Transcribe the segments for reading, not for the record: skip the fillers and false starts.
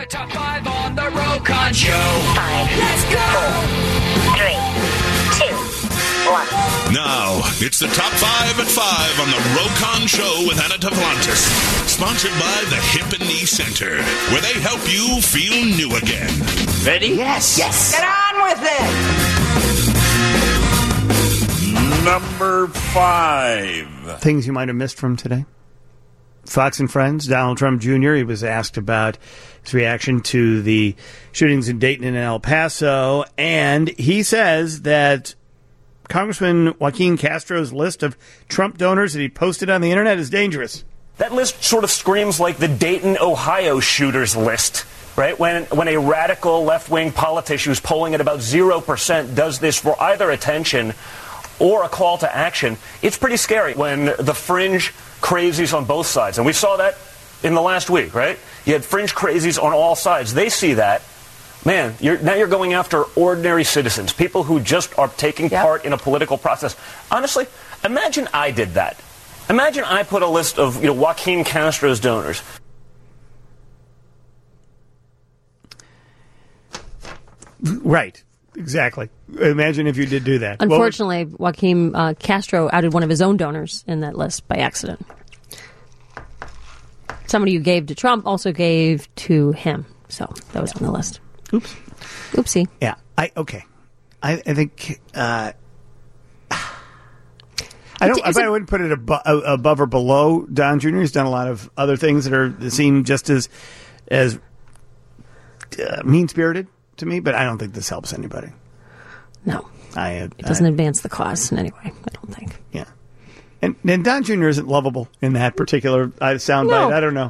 The top 5 on the Rokon Show. 5. Let's go. 4, 3, 2, 1. Now, it's the top 5 at 5 on the Rokon Show with Anna Tavlantis. Sponsored by the Hip and Knee Center, where they help you feel new again. Ready? Yes. Get on with it. Number 5. Things you might have missed from today. Fox and Friends, Donald Trump Jr., he was asked about his reaction to the shootings in Dayton and El Paso, and he says that Congressman Joaquin Castro's list of Trump donors that he posted on the internet is dangerous. That list sort of screams like the Dayton, Ohio shooters list, right? When a radical left-wing politician who's polling at about 0% does this for either attention or a call to action, it's pretty scary when the fringe crazies on both sides, and we saw that in the last week, right? You had fringe crazies on all sides. They see that. Man, now you're going after ordinary citizens, people who just are taking part in a political process. Honestly, imagine I did that. Imagine I put a list of Joaquin Castro's donors. Right. Exactly. Imagine if you did do that. Unfortunately, Joaquin Castro outed one of his own donors in that list by accident. Somebody who gave to Trump also gave to him. So that was on the list. Oops. Oopsie. Yeah. I think I wouldn't put it above or below Don Jr. He's done a lot of other things that seem just as mean-spirited to me, but I don't think this helps anybody. No. It doesn't advance the cause in any way, I don't think. Yeah. And Don Jr. isn't lovable in that particular soundbite. No. I don't know.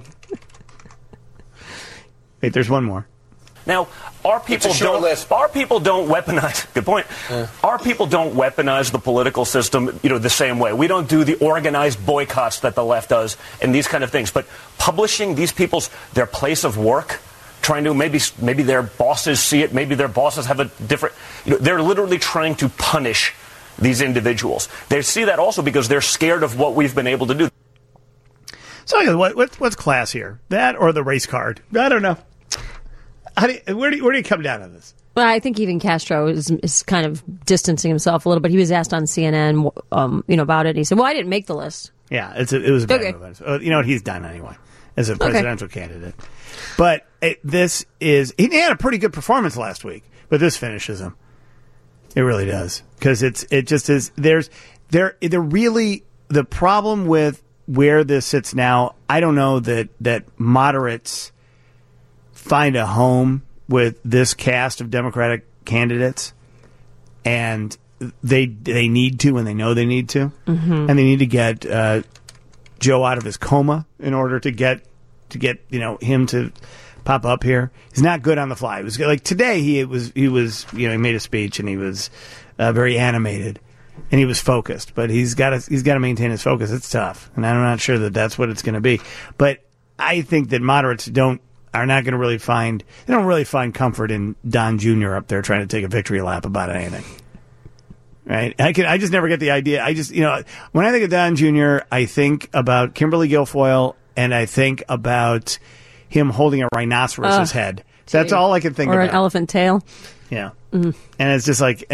Wait, there's one more. Now, our people don't weaponize. Good point. Our people don't weaponize the political system, the same way. We don't do the organized boycotts that the left does and these kind of things. But publishing these their place of work, trying to maybe their bosses see it, maybe their bosses have a different. They're literally trying to punish these individuals. They see that also because they're scared of what we've been able to do. So what's class here? That or the race card? I don't know. Where do you come down on this? Well, I think even Castro is kind of distancing himself a little bit. He was asked on CNN, about it. And he said, "Well, I didn't make the list." Yeah, it was a bad move. You know what he's done anyway as a presidential candidate. But he had a pretty good performance last week. But this finishes him. It really does, because it just is. They're really the problem with where this sits now. I don't know that moderates find a home with this cast of Democratic candidates, and they need to, and they know they need to, and they need to get Joe out of his coma in order to get him to pop up here. He's not good on the fly. It was like today. He made a speech and he was very animated and he was focused, but he's got to maintain his focus. It's tough, and I'm not sure that that's what it's going to be. But I think that moderates are not going to really find comfort in Don Jr. up there trying to take a victory lap about anything. Right? I just never get the idea. When I think of Don Jr., I think about Kimberly Guilfoyle, and I think about him holding a rhinoceros's head. That's all I can think about. Or an elephant tail. Yeah. And it's just like,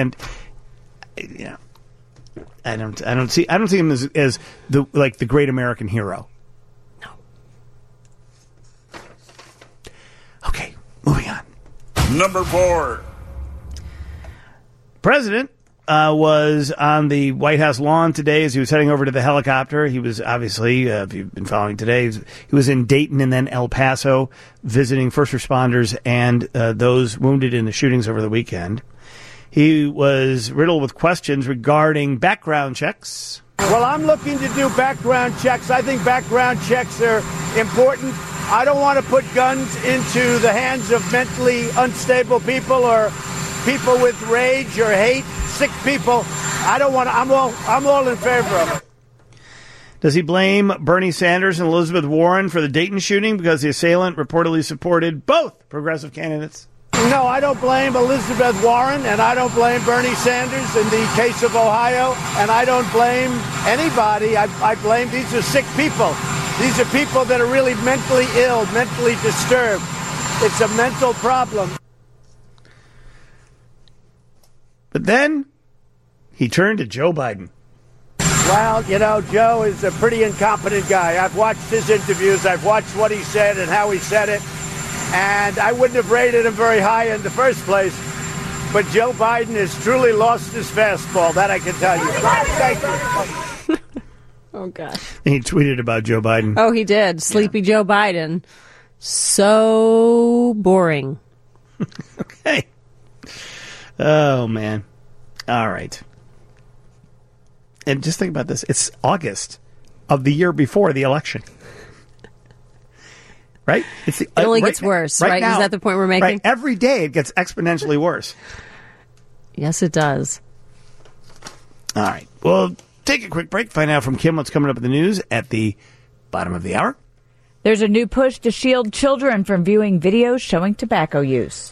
I don't see him as the great American hero. Okay, moving on. Number 4. President was on the White House lawn today as he was heading over to the helicopter. He was obviously, if you've been following today, he was in Dayton and then El Paso visiting first responders and those wounded in the shootings over the weekend. He was riddled with questions regarding background checks. Well, I'm looking to do background checks. I think background checks are important. I don't want to put guns into the hands of mentally unstable people or people with rage or hate, sick people. I don't want to. I'm all in favor of it. Does he blame Bernie Sanders and Elizabeth Warren for the Dayton shooting because the assailant reportedly supported both progressive candidates? No, I don't blame Elizabeth Warren, and I don't blame Bernie Sanders in the case of Ohio, and I don't blame anybody. I blame these are sick people. These are people that are really mentally ill, mentally disturbed. It's a mental problem. But then he turned to Joe Biden. Well, you know, Joe is a pretty incompetent guy. I've watched his interviews. I've watched what he said and how he said it. And I wouldn't have rated him very high in the first place. But Joe Biden has truly lost his fastball. That I can tell you. Thank you. Oh, gosh. And he tweeted about Joe Biden. Oh, he did. Sleepy Joe Biden. So boring. Okay. Oh, man. All right. And just think about this. It's August of the year before the election. Right? It only gets worse, right? Now, is that the point we're making? Right. Every day it gets exponentially worse. Yes, it does. All right. Well, take a quick break. Find out from Kim what's coming up in the news at the bottom of the hour. There's a new push to shield children from viewing videos showing tobacco use.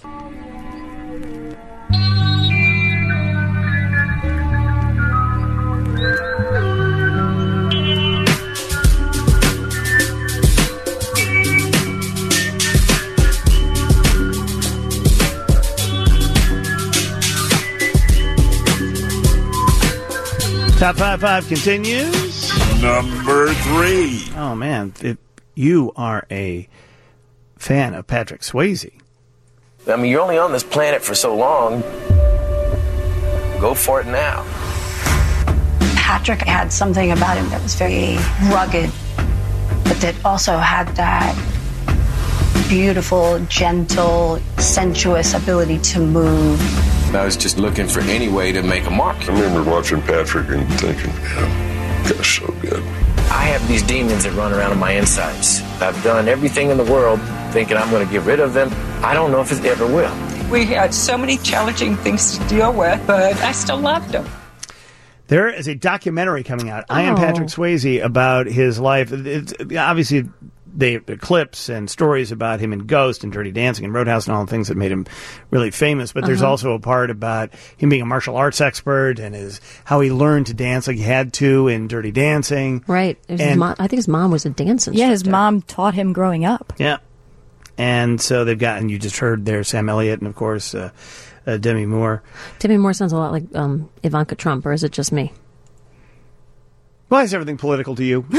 Top 5 continues. Number 3. Oh, man. If you are a fan of Patrick Swayze. I mean, you're only on this planet for so long. Go for it now. Patrick had something about him that was very rugged, but that also had that beautiful, gentle, sensuous ability to move. I was just looking for any way to make a mark. I remember watching Patrick and thinking, yeah, gosh, so good. I have these demons that run around in my insides. I've done everything in the world thinking I'm going to get rid of them. I don't know if it ever will. We had so many challenging things to deal with, but I still loved him. There is a documentary coming out, I Am Patrick Swayze, about his life. It's obviously, the clips and stories about him in Ghost and Dirty Dancing and Roadhouse and all the things that made him really famous. But there's also a part about him being a martial arts expert and how he learned to dance like he had to in Dirty Dancing. Right. And I think his mom was a dance instructor. Yeah, his mom taught him growing up. Yeah. And so they've gotten, you just heard there, Sam Elliott and, of course, Demi Moore. Demi Moore sounds a lot like Ivanka Trump, or is it just me? Why is everything political to you?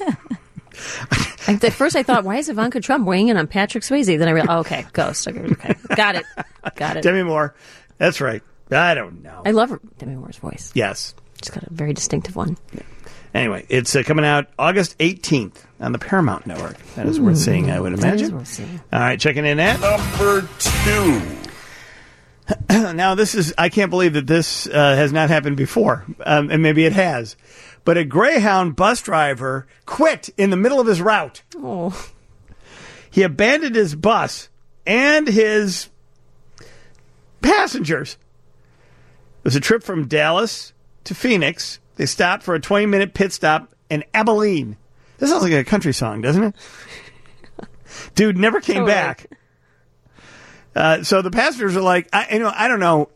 At first I thought, why is Ivanka Trump weighing in on Patrick Swayze? Then I realized, okay, Ghost. Okay, got it. Demi Moore. That's right. I don't know. I love Demi Moore's voice. Yes. She's got a very distinctive one. Yeah. Anyway, it's coming out August 18th on the Paramount Network. That is worth seeing, I would imagine. That is worth seeing. All right, checking in at Number 2. Now, I can't believe that this has not happened before, and maybe it has. But a Greyhound bus driver quit in the middle of his route. Oh. He abandoned his bus and his passengers. It was a trip from Dallas to Phoenix. They stopped for a 20-minute pit stop in Abilene. This sounds like a country song, doesn't it? Dude never came back. So the passengers are like, I don't know.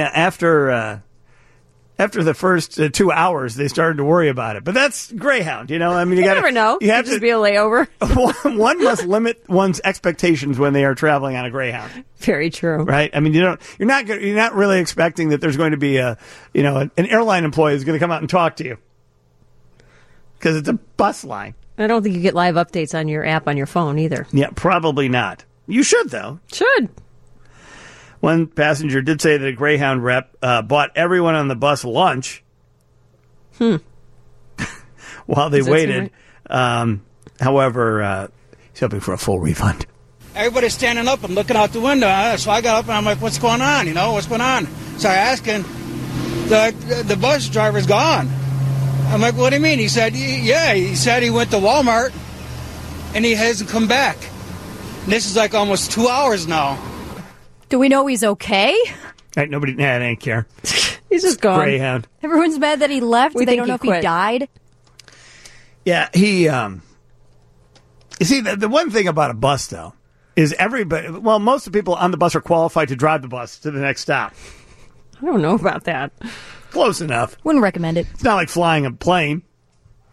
After the first 2 hours, they started to worry about it. But that's Greyhound, I mean, you never know. You have to just be a layover. One must limit one's expectations when they are traveling on a Greyhound. Very true. Right? I mean, you're not really expecting that there's going to be an airline employee who's going to come out and talk to you because it's a bus line. I don't think you get live updates on your app on your phone either. Yeah, probably not. You should though. Should. One passenger did say that a Greyhound rep bought everyone on the bus lunch while they waited. However, he's hoping for a full refund. Everybody's standing up and looking out the window. So I got up and I'm like, what's going on? What's going on? So I asked him, the bus driver's gone. I'm like, what do you mean? He said, yeah. He said he went to Walmart and he hasn't come back. And this is like almost 2 hours now. Do we know he's okay? Right, nobody, they didn't care. He's just gone. Greyhound. Everyone's mad that he left. They don't know if he quit. died. Yeah, he. You see, the one thing about a bus, though, is most of the people on the bus are qualified to drive the bus to the next stop. I don't know about that. Close enough. Wouldn't recommend it. It's not like flying a plane.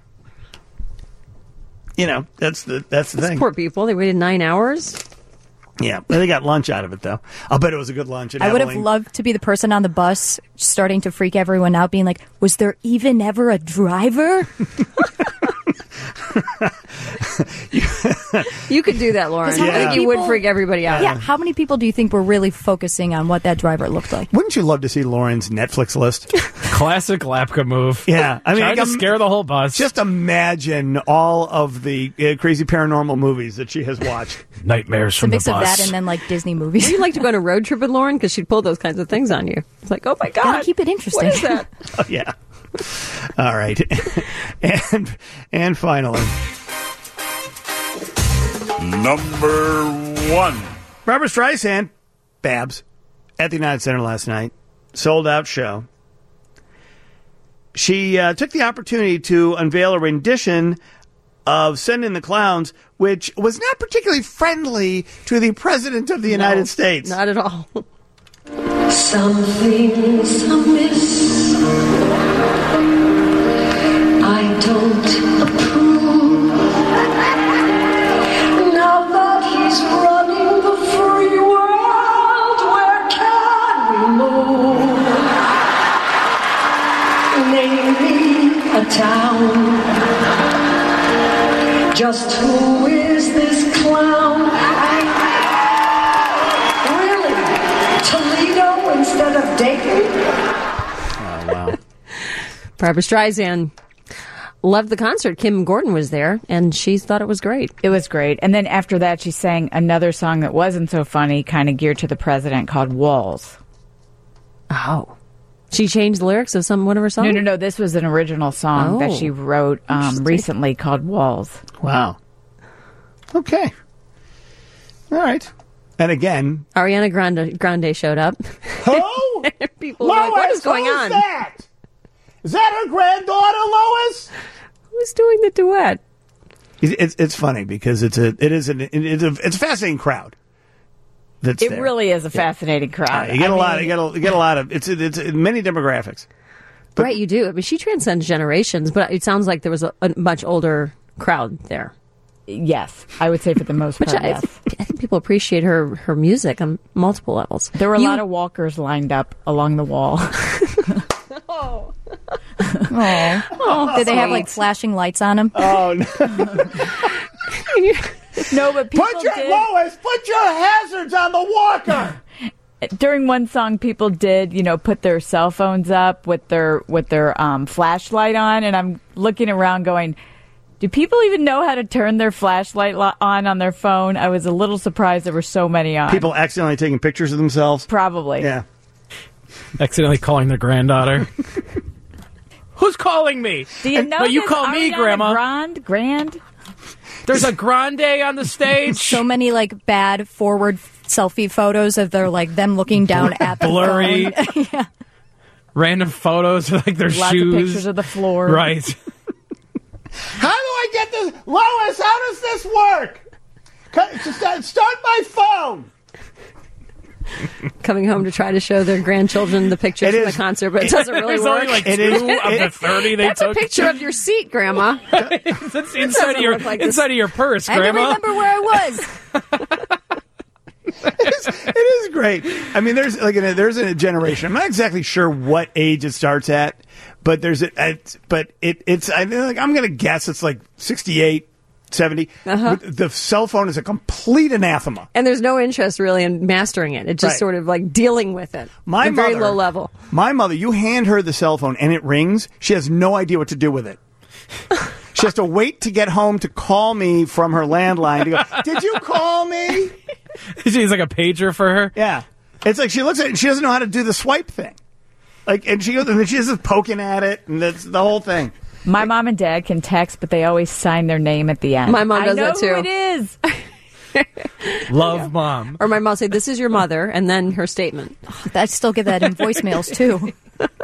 That's the thing. Poor people. They waited 9 hours. Yeah, they got lunch out of it, though. I'll bet it was a good lunch. I would have loved to be the person on the bus starting to freak everyone out, being like, was there even ever a driver? You could do that, Lauren. I think you would freak everybody out. Yeah, how many people do you think were really focusing on what that driver looked like? Wouldn't you love to see Lauren's Netflix list? Classic Lapka move. Yeah, I mean, trying to scare the whole bus. Just imagine all of the crazy paranormal movies that she has watched. Nightmares from the bus. It's a mix of that and then like Disney movies. Would you like to go on a road trip with Lauren? Because she'd pull those kinds of things on you. It's like, oh my God. Gotta keep it interesting. What is that? Oh, yeah. All right. And finally, number 1. Barbra Streisand, Babs, at the United Center last night. Sold out show. She took the opportunity to unveil a rendition of Send in the Clowns, which was not particularly friendly to the President of the United States. Not at all. Something's amiss. I don't approve. Now that he's running the free world, where can we move? Name me a town. Just who is this clown? Really? Toledo instead of Dayton? Oh, wow. Barbra Streisand loved the concert. Kim Gordon was there, and she thought it was great. It was great. And then after that, she sang another song that wasn't so funny, kind of geared to the president, called Walls. Oh. She changed the lyrics of one of her songs? No. This was an original song that she wrote recently called Walls. Wow. Okay. All right. And again, Ariana Grande showed up. Who? People were like, what is going on? That? Is that her granddaughter, Lois? Who's doing the duet? It's funny because it's a fascinating crowd. It there. Really is a fascinating crowd. You get a lot of it's many demographics. But, right, you do. I mean, she transcends generations, but it sounds like there was a much older crowd there. Yes, I would say for the most part. I think people appreciate her music on multiple levels. There were a lot of walkers lined up along the wall. Oh. Did they have like flashing lights on them? Oh no. No, but people Lois, put your hazards on the walker. During one song, people did, put their cell phones up with their flashlight on, and I'm looking around going, do people even know how to turn their flashlight on their phone? I was a little surprised there were so many on. People accidentally taking pictures of themselves? Probably. Yeah. Accidentally calling their granddaughter. Who's calling me? Do you know but you call me, Grandma. Grand? There's a grande on the stage. So many like bad forward selfie photos of them looking down at the blurry. phone. Yeah. Random photos of their Lots shoes. Of pictures of the floor. Right. How do I get this? Lois, how does this work? Start my phone. Coming home to try to show their grandchildren the pictures from the concert, but it doesn't really work. Only like 2 of the 30 they That's took. That's a picture of your seat, Grandma. That's inside of your purse, Grandma. I don't remember where I was. It is great. I mean, there's a generation. I'm not exactly sure what age it starts at, but I'm going to guess it's like 68. 70. Uh-huh. The cell phone is a complete anathema. And there's no interest really in mastering it. It's just sort of like dealing with it at a very low level. My mother, you hand her the cell phone and it rings, she has no idea what to do with it. She has to wait to get home to call me from her landline to go, did you call me? She's like a pager for her? Yeah. It's like she looks at it and she doesn't know how to do the swipe thing. And she's just poking at it and that's the whole thing. My mom and dad can text, but they always sign their name at the end. My mom does that too. I know who it is. Love Mom. Or my mom say, this is your mother, and then her statement. I still get that in voicemails too.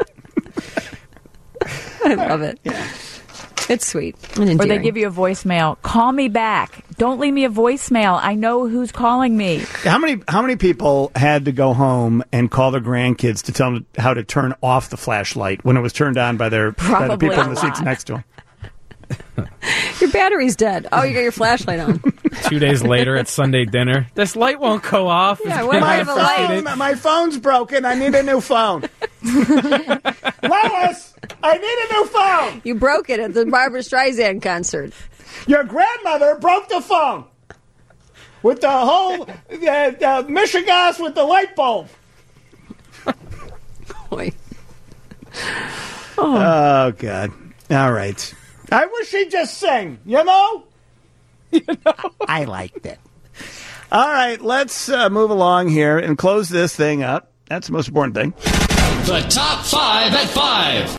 I love it. Yeah. It's sweet. And or they give you a voicemail. Call me back. Don't leave me a voicemail. I know who's calling me. How many people had to go home and call their grandkids to tell them how to turn off the flashlight when it was turned on by the people in the seats next to them? Your battery's dead. Oh, you got your flashlight on. 2 days later at Sunday dinner. This light won't go off. Yeah, It's what been kind of a light? frustrated. My phone's broken. I need a new phone. Lois, I need a new phone. You broke it at the Barbra Streisand concert. Your grandmother broke the phone with the whole Michigas with the light bulb. Boy. Oh, God. All right. I wish he'd just sing, you know? I liked it. All right, let's move along here and close this thing up. That's the most important thing. The top 5 at 5.